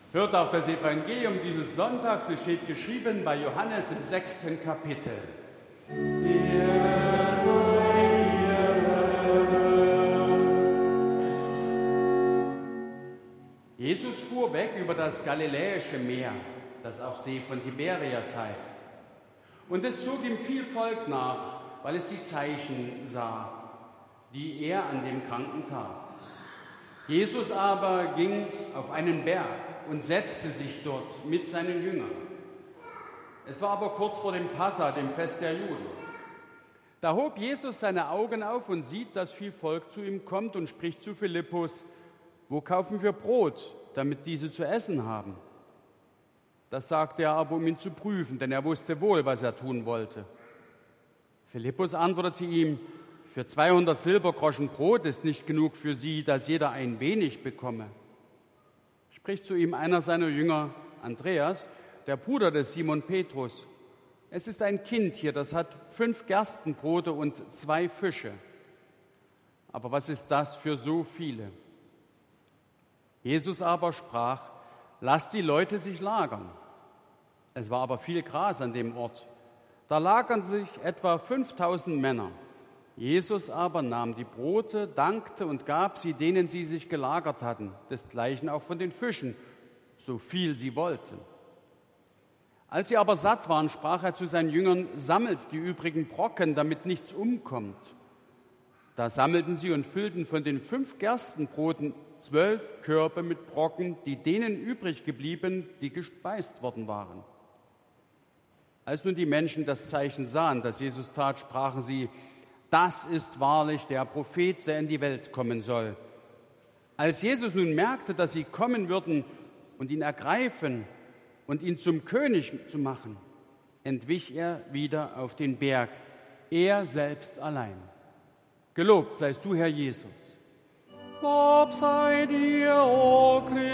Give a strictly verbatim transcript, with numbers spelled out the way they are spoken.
Hört auch das Evangelium dieses Sonntags, es steht geschrieben bei Johannes im sechsten Kapitel. Ehre sei dir. Jesus fuhr weg über das Galiläische Meer, das auch See von Tiberias heißt. Und es zog ihm viel Volk nach, weil es die Zeichen sah, die er an dem Kranken tat. Jesus aber ging auf einen Berg und setzte sich dort mit seinen Jüngern. Es war aber kurz vor dem Passa, dem Fest der Juden. Da hob Jesus seine Augen auf und sieht, dass viel Volk zu ihm kommt und spricht zu Philippus: Wo kaufen wir Brot, damit diese zu essen haben? Das sagte er aber, um ihn zu prüfen, denn er wusste wohl, was er tun wollte. Philippus antwortete ihm: Für zweihundert Silbergroschen Brot ist nicht genug für sie, dass jeder ein wenig bekomme. Spricht zu ihm einer seiner Jünger, Andreas, der Bruder des Simon Petrus: Es ist ein Kind hier, das hat fünf Gerstenbrote und zwei Fische. Aber was ist das für so viele? Jesus aber sprach: Lasst die Leute sich lagern. Es war aber viel Gras an dem Ort. Da lagern sich etwa fünftausend Männer. Jesus aber nahm die Brote, dankte und gab sie denen, die sich gelagert hatten, desgleichen auch von den Fischen, so viel sie wollten. Als sie aber satt waren, sprach er zu seinen Jüngern: Sammelt die übrigen Brocken, damit nichts umkommt. Da sammelten sie und füllten von den fünf Gerstenbroten zwölf Körbe mit Brocken, die denen übrig geblieben, die gespeist worden waren. Als nun die Menschen das Zeichen sahen, das Jesus tat, sprachen sie: Das ist wahrlich der Prophet, der in die Welt kommen soll. Als Jesus nun merkte, dass sie kommen würden und ihn ergreifen und ihn zum König zu machen, entwich er wieder auf den Berg, er selbst allein. Gelobt seist du, Herr Jesus. Lob sei dir, o Christus.